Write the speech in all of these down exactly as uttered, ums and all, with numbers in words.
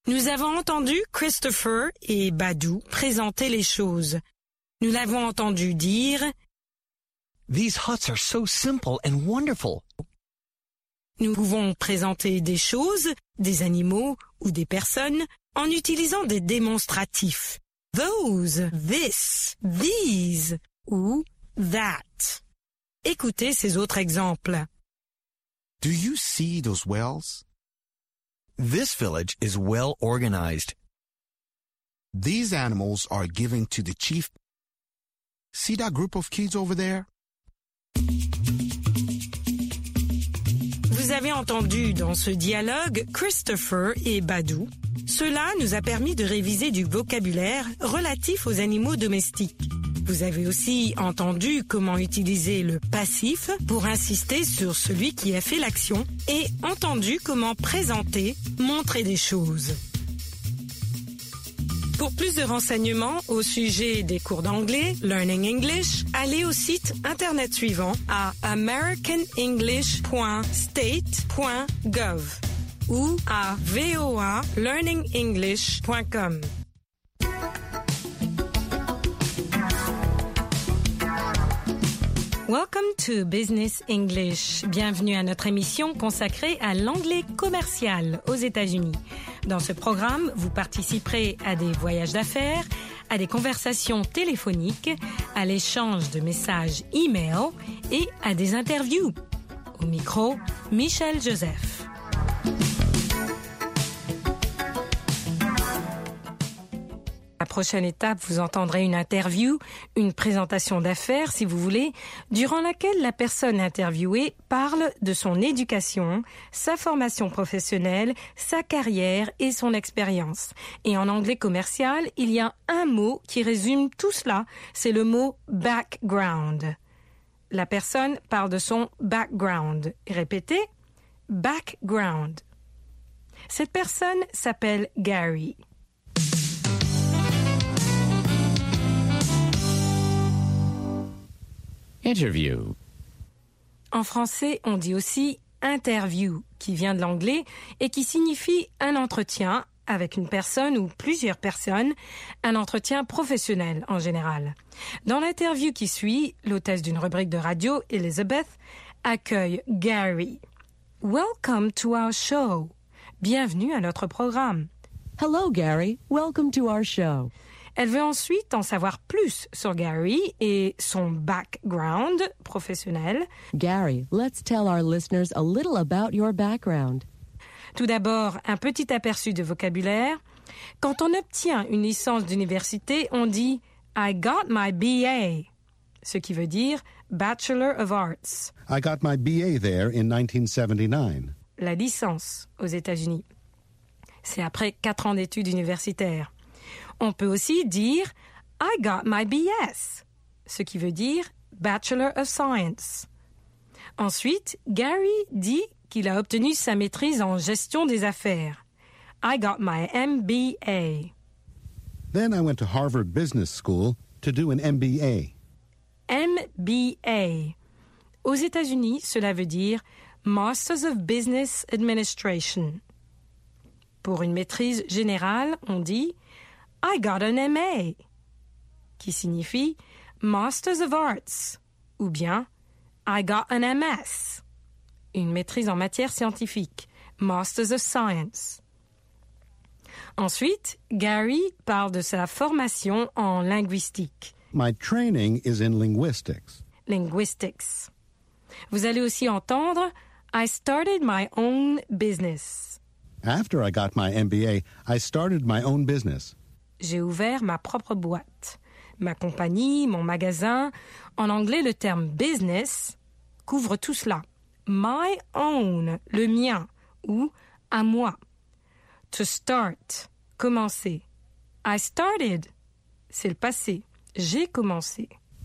Nous avons entendu Christopher et Badou présenter les choses. Nous l'avons entendu dire « These huts are so simple and wonderful. » Nous pouvons présenter des choses, des animaux ou des personnes en utilisant des démonstratifs. Those, this, these ou that. Écoutez ces autres exemples. Do you see those wells? This village is well organized. These animals are given to the chief. See that group of kids over there? Vous avez entendu dans ce dialogue Christopher et Badou. Cela nous a permis de réviser du vocabulaire relatif aux animaux domestiques. Vous avez aussi entendu comment utiliser le passif pour insister sur celui qui a fait l'action et entendu comment présenter, montrer des choses. Pour plus de renseignements au sujet des cours d'anglais, Learning English, allez au site internet suivant à american english point state point gov ou à v o a learning english point com. Welcome to Business English. Bienvenue à notre émission consacrée à l'anglais commercial aux États-Unis. Dans ce programme, vous participerez à des voyages d'affaires, à des conversations téléphoniques, à l'échange de messages e-mail et à des interviews. Au micro, Michel Joseph. La prochaine étape, vous entendrez une interview, une présentation d'affaires, si vous voulez, durant laquelle la personne interviewée parle de son éducation, sa formation professionnelle, sa carrière et son expérience. Et en anglais commercial, il y a un mot qui résume tout cela, c'est le mot background. La personne parle de son background. Répétez, background. Cette personne s'appelle Gary. Interview. En français, on dit aussi interview, qui vient de l'anglais et qui signifie un entretien avec une personne ou plusieurs personnes, un entretien professionnel en général. Dans l'interview qui suit, l'hôtesse d'une rubrique de radio, Elizabeth, accueille Gary. Welcome to our show. Bienvenue à notre programme. Hello, Gary. Welcome to our show. Elle veut ensuite en savoir plus sur Gary et son background professionnel. Gary, let's tell our listeners a little about your background. Tout d'abord, un petit aperçu de vocabulaire. Quand on obtient une licence d'université, on dit « I got my B A », ce qui veut dire « Bachelor of Arts ». I got my B A there in nineteen seventy-nine. La licence aux États-Unis. C'est après quatre ans d'études universitaires. On peut aussi dire « I got my B S », ce qui veut dire « Bachelor of Science ». Ensuite, Gary dit qu'il a obtenu sa maîtrise en gestion des affaires. « I got my M B A ». Then I went to Harvard Business School to do an M B A. M B A. Aux États-Unis, cela veut dire « Masters of Business Administration ». Pour une maîtrise générale, on dit « I got an M A », qui signifie Masters of Arts, ou bien I got an M S, une maîtrise en matière scientifique, Masters of Science. Ensuite, Gary parle de sa formation en linguistique. My training is in linguistics. Linguistics. Vous allez aussi entendre I started my own business. After I got my M B A, I started my own business. J'ai ouvert ma propre boîte, ma compagnie, mon magasin. En anglais, le terme business couvre tout cela. My own, le mien, ou à moi. To start, commencer. I started, c'est le passé. J'ai commencé.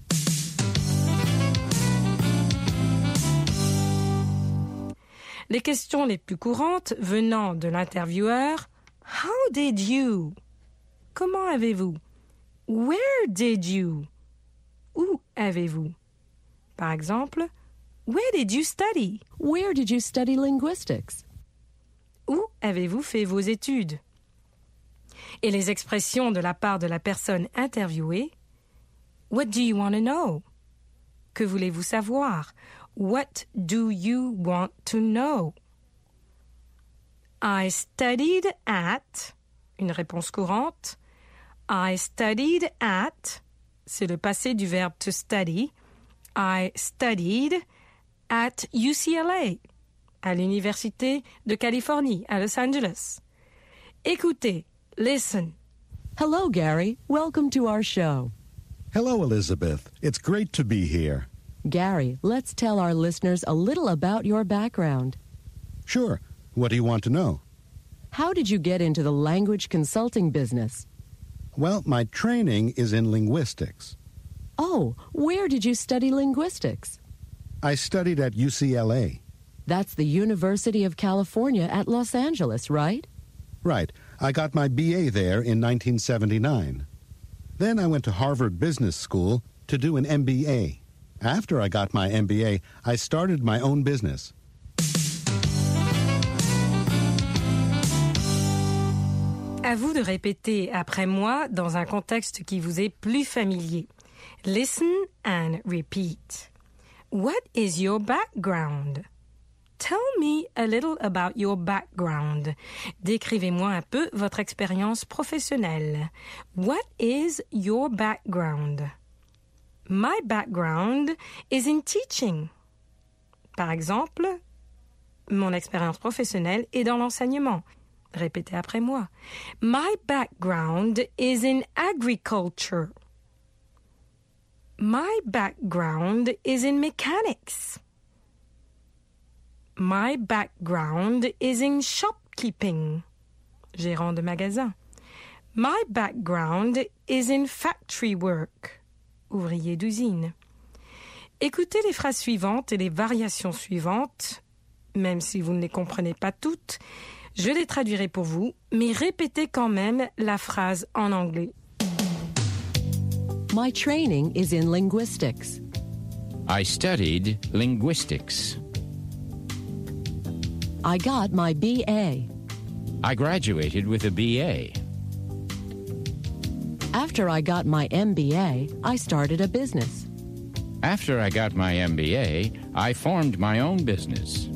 Les questions les plus courantes venant de l'intervieweur, How did you? Comment avez-vous? Where did you? Où avez-vous? Par exemple, Where did you study? Where did you study linguistics? Où avez-vous fait vos études? Et les expressions de la part de la personne interviewée. What do you want to know? Que voulez-vous savoir? What do you want to know? I studied at, une réponse courante. I studied at, c'est le passé du verbe to study. I studied at U C L A, à l'Université de Californie, à Los Angeles. Écoutez, listen. Hello, Gary. Welcome to our show. Hello, Elizabeth. It's great to be here. Gary, let's tell our listeners a little about your background. Sure. What do you want to know? How did you get into the language consulting business? Well, my training is in linguistics. Oh, where did you study linguistics? I studied at U C L A. That's the University of California at Los Angeles, right? Right. I got my B A there in nineteen seventy-nine. Then I went to Harvard Business School to do an M B A. After I got my M B A, I started my own business. À vous de répéter après moi dans un contexte qui vous est plus familier. Listen and repeat. What is your background? Tell me a little about your background. Décrivez-moi un peu votre expérience professionnelle. What is your background? My background is in teaching. Par exemple, mon expérience professionnelle est dans l'enseignement. Répétez après moi. My background is in agriculture. My background is in mechanics. My background is in shopkeeping. Gérant de magasin. My background is in factory work. Ouvrier d'usine. Écoutez les phrases suivantes et les variations suivantes, même si vous ne les comprenez pas toutes. Je les traduirai pour vous, mais répétez quand même la phrase en anglais. My training is in linguistics. I studied linguistics. I got my B A. I graduated with a B A. After I got my M B A, I started a business. After I got my M B A, I formed my own business.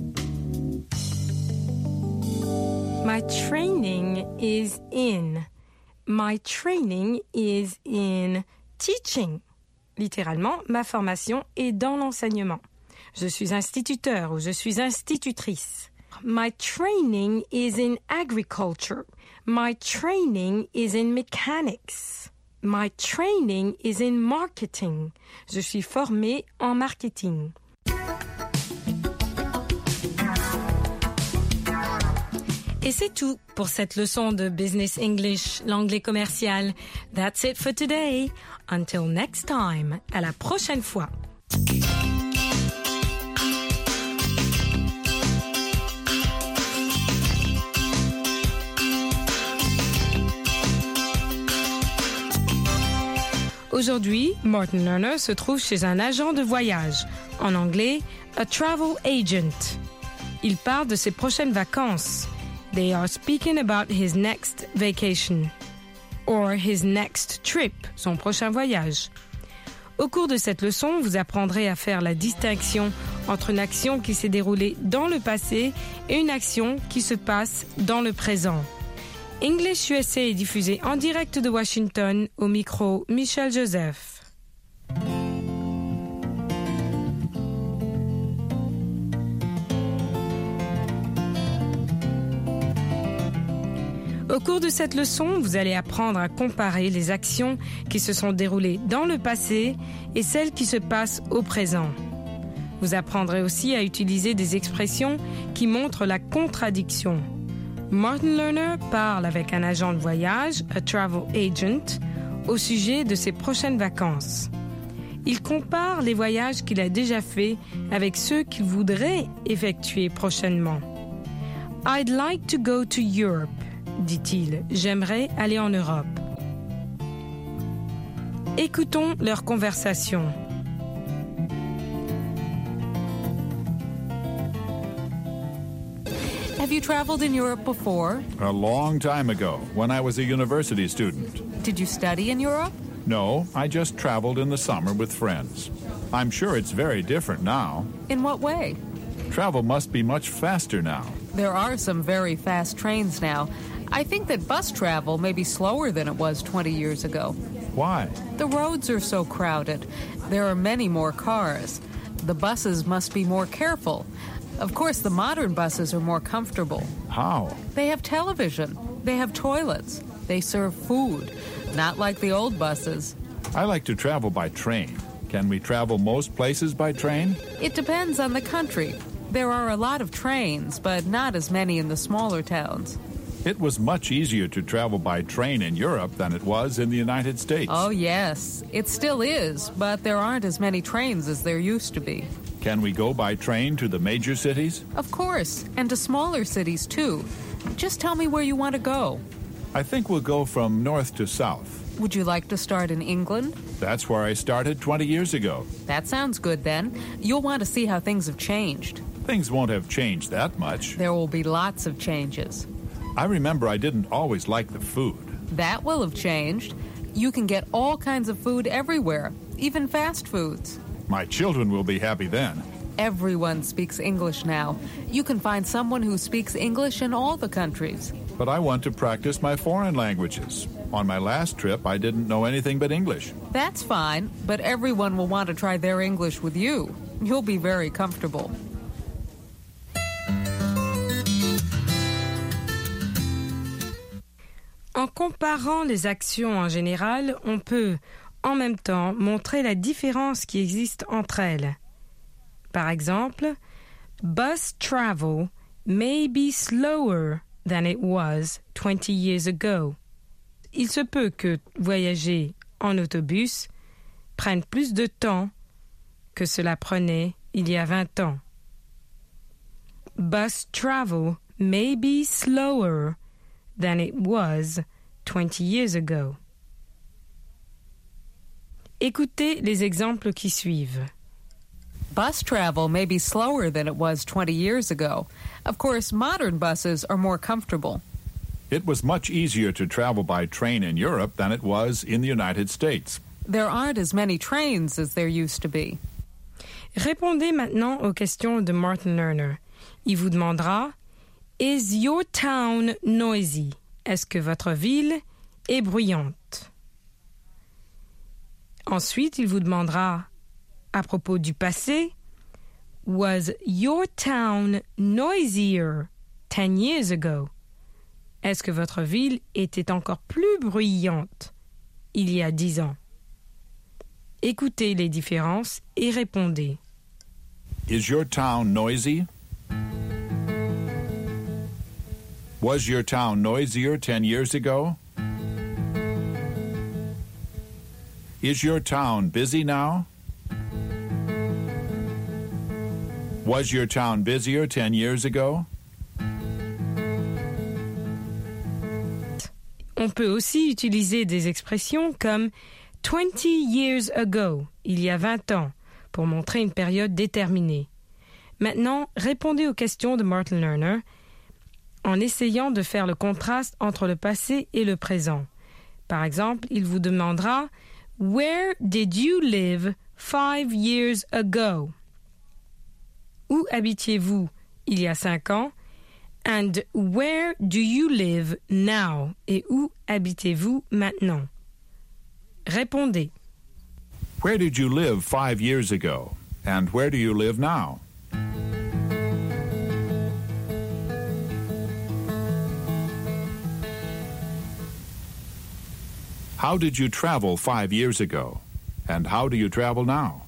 My training is in. My training is in teaching. Littéralement, ma formation est dans l'enseignement. Je suis instituteur ou je suis institutrice. My training is in agriculture. My training is in mechanics. My training is in marketing. Je suis formée en marketing. Et c'est tout pour cette leçon de Business English, l'anglais commercial. That's it for today. Until next time. À la prochaine fois. Aujourd'hui, Martin Lerner se trouve chez un agent de voyage. En anglais, a travel agent. Il parle de ses prochaines vacances. They are speaking about his next vacation. Or his next trip, son prochain voyage. Au cours de cette leçon, vous apprendrez à faire la distinction entre une action qui s'est déroulée dans le passé et une action qui se passe dans le présent. English U S A est diffusé en direct de Washington, au micro Michel Joseph. Au cours de cette leçon, vous allez apprendre à comparer les actions qui se sont déroulées dans le passé et celles qui se passent au présent. Vous apprendrez aussi à utiliser des expressions qui montrent la contradiction. Martin Lerner parle avec un agent de voyage, a travel agent, au sujet de ses prochaines vacances. Il compare les voyages qu'il a déjà faits avec ceux qu'il voudrait effectuer prochainement. I'd like to go to Europe, dit-il. J'aimerais aller en Europe. Écoutons leur conversation. Have you you traveled in Europe before? A long time ago, when I was a university student. Did you study in Europe? No, I just traveled in the summer with friends. I'm sure it's very different now. In what way? Travel must be much faster now. There are some very fast trains now. I think that bus travel may be slower than it was twenty years ago. Why? The roads are so crowded. There are many more cars. The buses must be more careful. Of course, the modern buses are more comfortable. How? They have television. They have toilets. They serve food. Not like the old buses. I like to travel by train. Can we travel most places by train? It depends on the country. There are a lot of trains, but not as many in the smaller towns. It was much easier to travel by train in Europe than it was in the United States. Oh, yes. It still is, but there aren't as many trains as there used to be. Can we go by train to the major cities? Of course, and to smaller cities, too. Just tell me where you want to go. I think we'll go from north to south. Would you like to start in England? That's where I started twenty years ago. That sounds good, then. You'll want to see how things have changed. Things won't have changed that much. There will be lots of changes. I remember I didn't always like the food. That will have changed. You can get all kinds of food everywhere, even fast foods. My children will be happy then. Everyone speaks English now. You can find someone who speaks English in all the countries. But I want to practice my foreign languages. On my last trip, I didn't know anything but English. That's fine, but everyone will want to try their English with you. You'll be very comfortable. En comparant les actions en général, on peut, en même temps, montrer la différence qui existe entre elles. Par exemple, bus travel may be slower than it was twenty years ago. Il se peut que voyager en autobus prenne plus de temps que cela prenait il y a vingt ans. Bus travel may be slower than it was twenty years ago. Écoutez les exemples qui suivent. Bus travel may be slower than it was twenty years ago. Of course, modern buses are more comfortable. It was much easier to travel by train in Europe than it was in the United States. There aren't as many trains as there used to be. Répondez maintenant aux questions de Martin Lerner. Il vous demandera « Is your town noisy? » Est-ce que votre ville est bruyante? Ensuite, il vous demandera à propos du passé « Was your town noisier ten years ago? » Est-ce que votre ville était encore plus bruyante il y a dix ans? Écoutez les différences et répondez. Is your town noisy? Was your town noisier ten years ago? Is your town busy now? Was your town busier ten years ago? On peut aussi utiliser des expressions comme twenty years ago, il y a vingt ans, pour montrer une période déterminée. Maintenant, répondez aux questions de Martin Lerner en essayant de faire le contraste entre le passé et le présent. Par exemple, il vous demandera « Where did you live five years ago? » Où habitiez-vous il y a cinq ans? And where do you live now? Et où habitez-vous maintenant? Répondez. Where did you live five years ago? And where do you live now? How did you travel five years ago? And how do you travel now?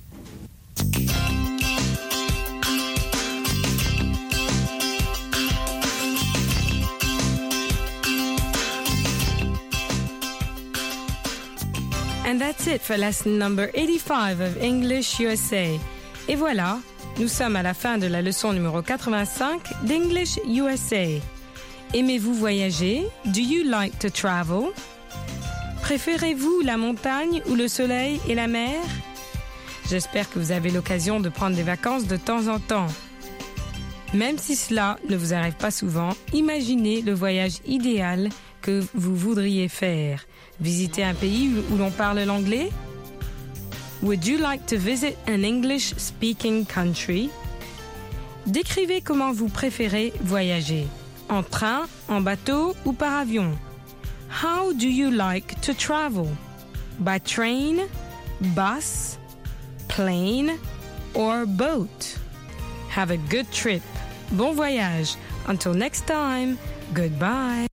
And that's it for lesson number eighty-five of English U S A. Et voilà, nous sommes à la fin de la leçon numéro quatre-vingt-cinq d'English U S A. Aimez-vous voyager? Do you like to travel? Préférez-vous la montagne ou le soleil et la mer? J'espère que vous avez l'occasion de prendre des vacances de temps en temps. Même si cela ne vous arrive pas souvent, imaginez le voyage idéal que vous voudriez faire. Visiter un pays où l'on parle l'anglais? Would you like to visit an English-speaking country? Décrivez comment vous préférez voyager. En train, en bateau ou par avion? How do you like to travel? By train, bus, plane, or boat? Have a good trip. Bon voyage. Until next time, goodbye.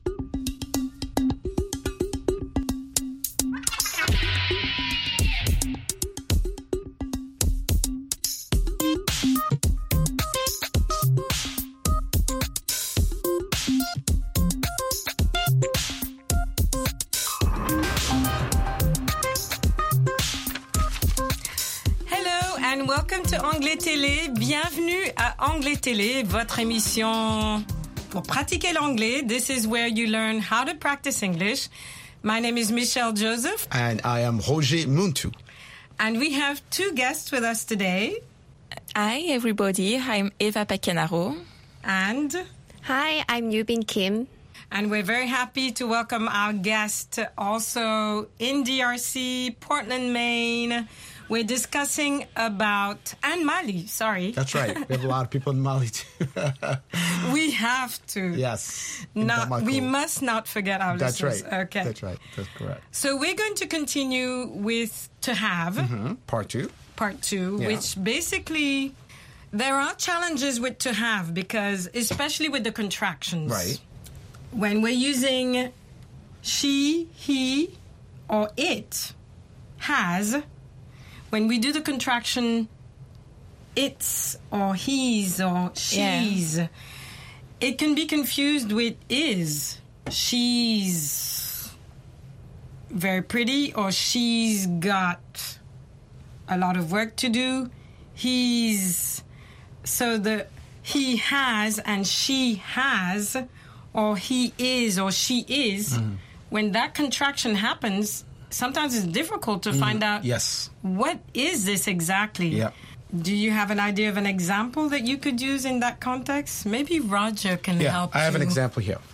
And welcome to Anglais Télé. Bienvenue à Anglais Télé, votre émission pour pratiquer l'anglais. This is where you learn how to practice English. My name is Michelle Joseph. And I am Roger Muntu. And we have two guests with us today. Hi, everybody. I'm Eva Pacanaro. And... Hi, I'm Yubin Kim. And we're very happy to welcome our guest also in D R C, Portland, Maine. We're discussing about... And Mali, sorry. That's right. We have a lot of people in Mali, too. We have to. Yes. Not, we must not forget our That's listeners. right. Okay. That's right. That's correct. So we're going to continue with To Have. Mm-hmm. Part two. Part two, yeah. which basically... There are challenges with To Have because, especially with the contractions. Right. When we're using she, he, or it, has... When we do the contraction, it's or he's or she's, yeah. It can be confused with is. She's very pretty or she's got a lot of work to do. He's, so the he has and she has or he is or she is, mm. When that contraction happens, sometimes it's difficult to mm, find out yes. What is this exactly. Yep. Do you have an idea of an example that you could use in that context? Maybe Roger can yeah, help I have you. an example here.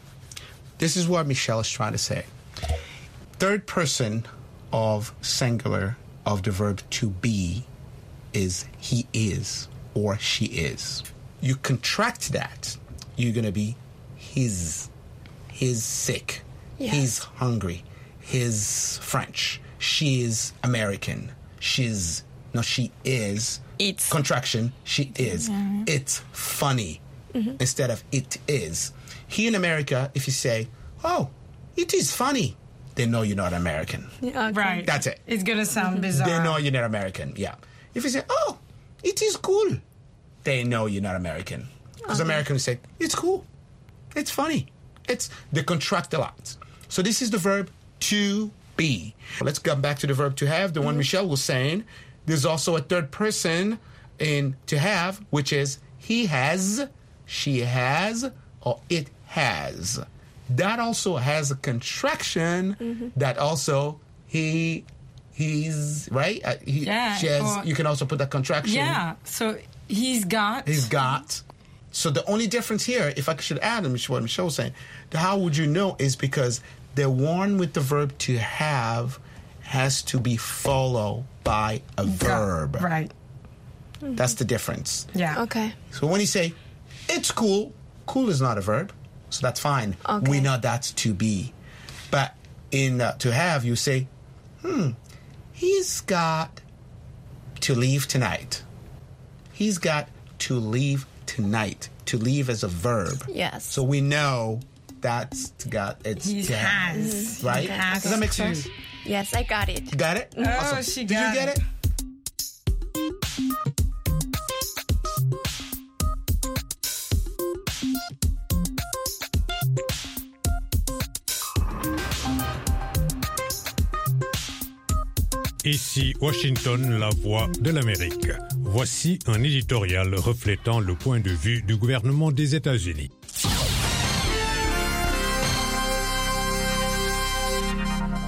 This is what Michelle is trying to say. Third person of singular of the verb to be is he is or she is. You contract that, you're going to be his. He's sick. Yes. He's hungry. He's French. She is American. She's, no, she is. It's. Contraction, she is. Mm-hmm. It's funny mm-hmm. instead of it is. Here in America, if you say, oh, it is funny, they know you're not American. Yeah, okay. Right. That's it. It's going to sound bizarre. They know you're not American, yeah. If you say, oh, it is cool, they know you're not American. Because okay. Americans say, it's cool. It's funny. It's, they contract a lot. So this is the verb to be. Let's come back to the verb to have, the mm-hmm. one Michelle was saying. There's also a third person in to have, which is he has, she has, or it has. That also has a contraction mm-hmm. that also he, he's, right? Uh, he, yeah. She has, or, you can also put that contraction. Yeah, so he's got. He's got. So the only difference here, if I should add what Michelle was saying, how would you know is because the one with the verb to have has to be followed by a verb. Right. Mm-hmm. That's the difference. Yeah. Okay. So when you say, it's cool, cool is not a verb, so that's fine. Okay. We know that's to be. But in uh, to have, you say, hmm, he's got to leave tonight. He's got to leave tonight. To leave as a verb. Yes. So we know that's to got it's he to have, has. right? Has Does that make to. sense? Yes, I got it. You got it? Oh, awesome. she Did got you get it? it? Ici Washington, la voix de l'Amérique. Voici un éditorial reflétant le point de vue du gouvernement des États-Unis.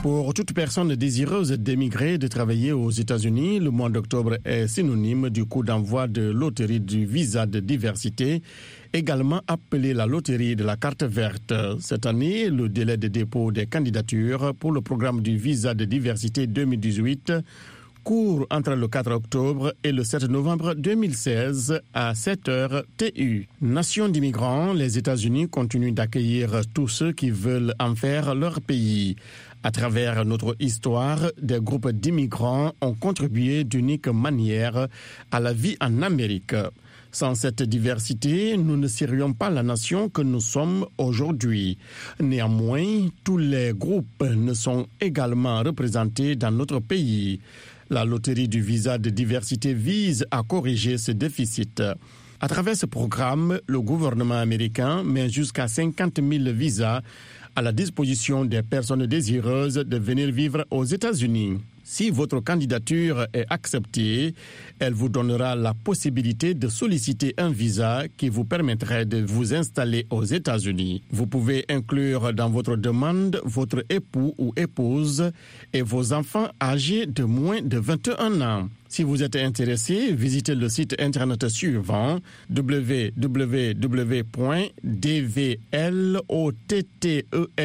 Pour toute personne désireuse d'émigrer et de travailler aux États-Unis, le mois d'octobre est synonyme du coup d'envoi de loterie du visa de diversité, également appelée la loterie de la carte verte. Cette année, le délai de dépôt des candidatures pour le programme du visa de diversité deux mille dix-huit court entre le quatre octobre et le sept novembre deux mille seize à sept heures T U. Nation d'immigrants, les États-Unis continuent d'accueillir tous ceux qui veulent en faire leur pays. À travers notre histoire, des groupes d'immigrants ont contribué d'unique manière à la vie en Amérique. Sans cette diversité, nous ne serions pas la nation que nous sommes aujourd'hui. Néanmoins, tous les groupes ne sont également représentés dans notre pays. La loterie du visa de diversité vise à corriger ce déficit. À travers ce programme, le gouvernement américain met jusqu'à cinquante mille visas à la disposition des personnes désireuses de venir vivre aux États-Unis. Si votre candidature est acceptée, elle vous donnera la possibilité de solliciter un visa qui vous permettrait de vous installer aux États-Unis. Vous pouvez inclure dans votre demande votre époux ou épouse et vos enfants âgés de moins de vingt et un ans. Si vous êtes intéressé, visitez le site internet suivant w w w point d v lotery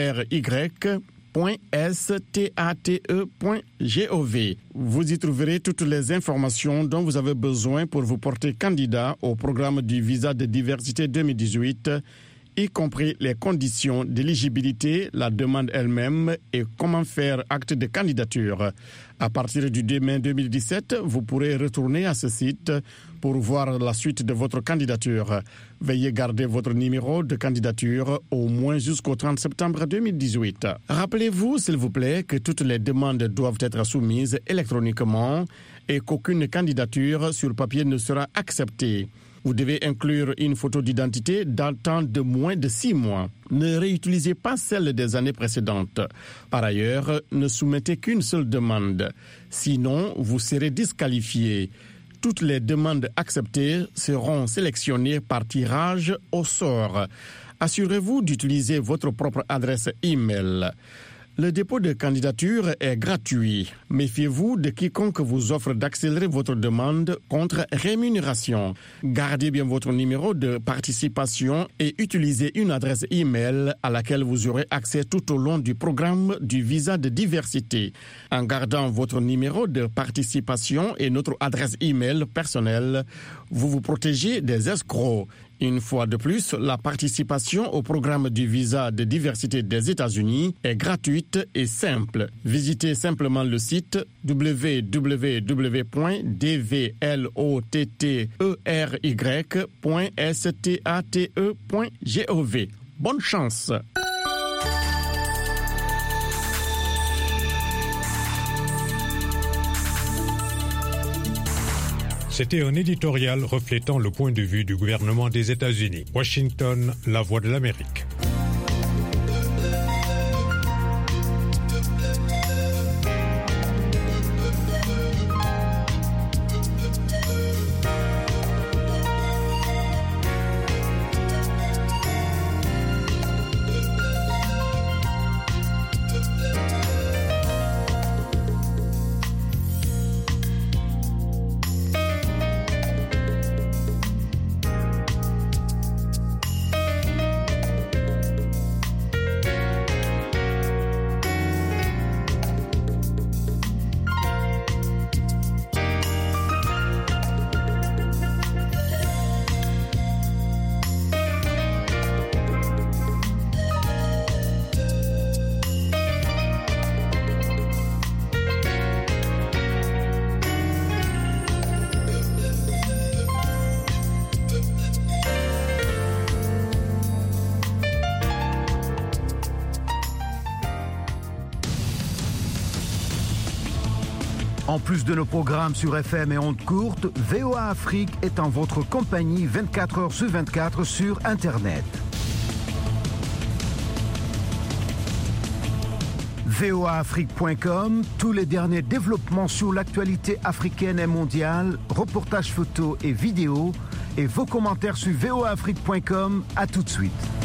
point state point gov. Vous y trouverez toutes les informations dont vous avez besoin pour vous porter candidat au programme du visa de diversité deux mille dix-huit, y compris les conditions d'éligibilité, la demande elle-même et comment faire acte de candidature. À partir du deux mai deux mille dix-sept, vous pourrez retourner à ce site pour voir la suite de votre candidature. Veuillez garder votre numéro de candidature au moins jusqu'au trente septembre deux mille dix-huit. Rappelez-vous, s'il vous plaît, que toutes les demandes doivent être soumises électroniquement et qu'aucune candidature sur papier ne sera acceptée. Vous devez inclure une photo d'identité datant de moins de six mois. Ne réutilisez pas celle des années précédentes. Par ailleurs, ne soumettez qu'une seule demande. Sinon, vous serez disqualifié. Toutes les demandes acceptées seront sélectionnées par tirage au sort. Assurez-vous d'utiliser votre propre adresse e-mail. Le dépôt de candidature est gratuit. Méfiez-vous de quiconque vous offre d'accélérer votre demande contre rémunération. Gardez bien votre numéro de participation et utilisez une adresse e-mail à laquelle vous aurez accès tout au long du programme du visa de diversité. En gardant votre numéro de participation et notre adresse e-mail personnelle, vous vous protégez des escrocs. Une fois de plus, la participation au programme du visa de diversité des États-Unis est gratuite et simple. Visitez simplement le site w w w point d v lotery point state point gov. Bonne chance! C'était un éditorial reflétant le point de vue du gouvernement des États-Unis. Washington, la voix de l'Amérique. En plus de nos programmes sur F M et ondes courtes, V O A Afrique est en votre compagnie vingt-quatre heures sur vingt-quatre sur Internet. V O A Afrique point com, tous les derniers développements sur l'actualité africaine et mondiale, reportages photos et vidéos, et vos commentaires sur V O A Afrique point com. À tout de suite.